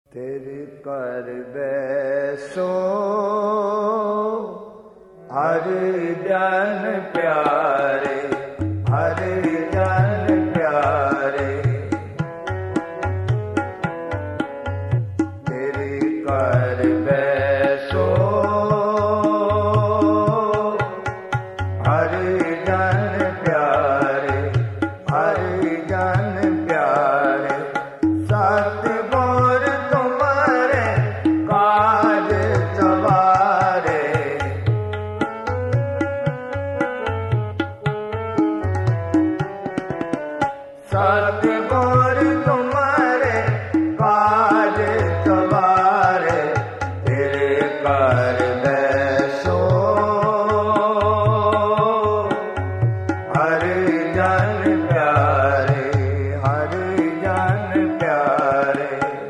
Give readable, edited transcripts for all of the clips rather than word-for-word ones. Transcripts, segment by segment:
तेरे कर बैसो हर जन प्यारे, हर जन प्यारे। तेरे कर बैसो हर जन प्यारे, हर जन प्यारे। सतगुर तुम्हारे काज सवारे, सतगुर तुम्हारे काज सवारे। तेरे कर बैसो हर जन प्यारे, हर जन प्यारे।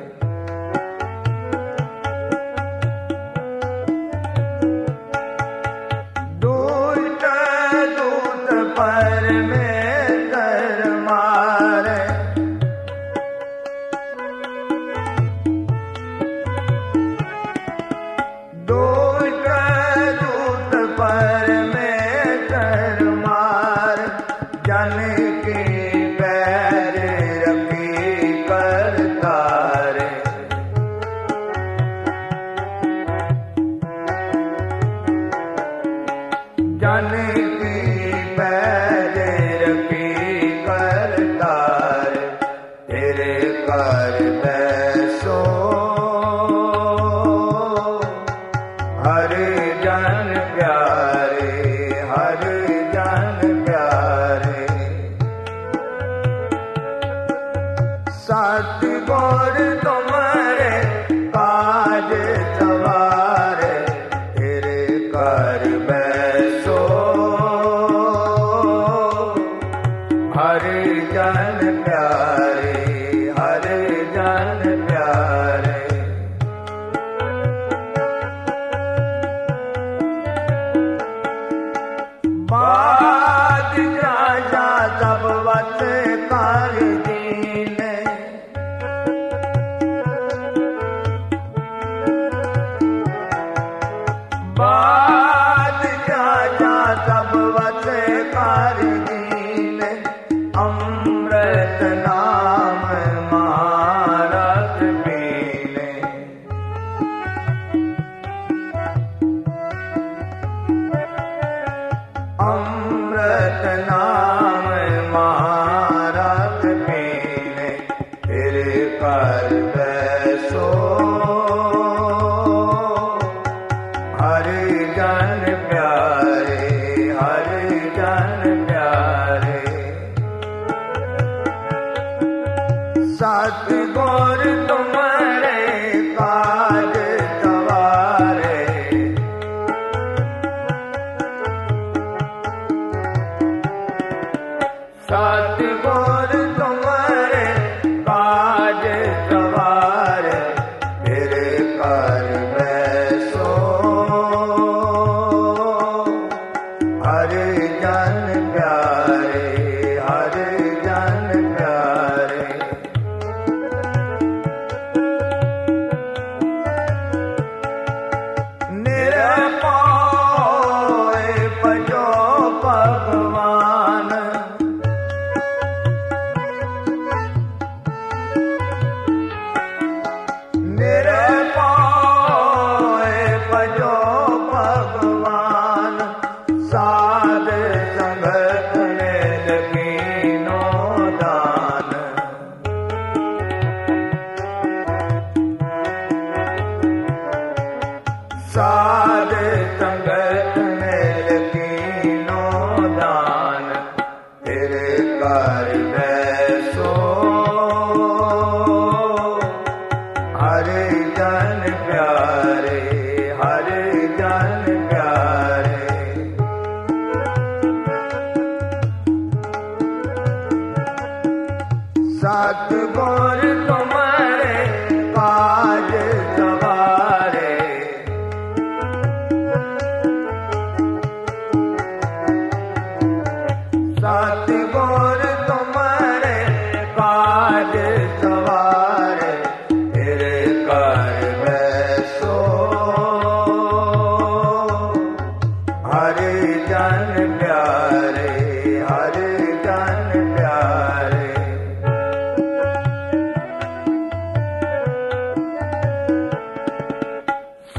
दूत दूत पर में कर मारे, दूत दूत पर में कर मार। जन की पैर रखी कर तारे, जन की पैर रखी कर तारे। तेरे कर बैसो हर जन प्यारे, हर जन प्यारे। सतगुर तुम्हारे काज सवारे। तेरे कर बैसो हर जन प्यारे, हर जन प्यारे। बादशाह सब वस कर दीने, बादशाह सब वस कर दीने। अमृत नाम महारत पीने, अमृत नाम महारत पीने। तेरे कर बैसो हर जन प्यारे, हर जन प्यारे। सतगुर तुम्हारे काज सवारे, सतगुर तुम्हारे काज सवारे। तेरे कर बैसो हर जन प्यारे, हर जन प्यारे।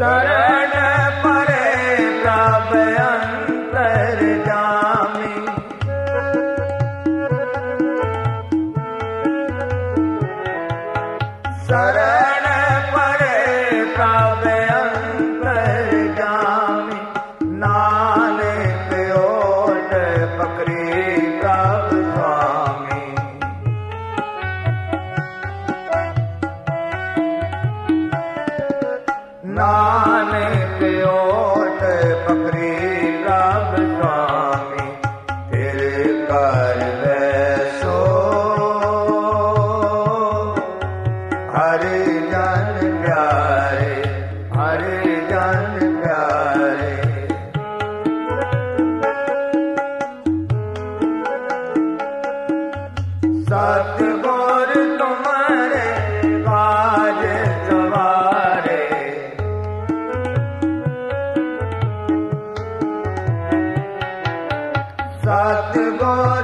शरण परे प्रभ अंतर्यामी। शरण परे प्रभ अंतर्यामी। नानक ओट पकड़ी प्रभ स्वामी। नानक ओट पकड़ी प्रभ स्वामी। फिर कर वैसो हरि जन प्यारे, हरि जन प्यारे। सतगुर तुम्हारे काज सवारे। सतगुर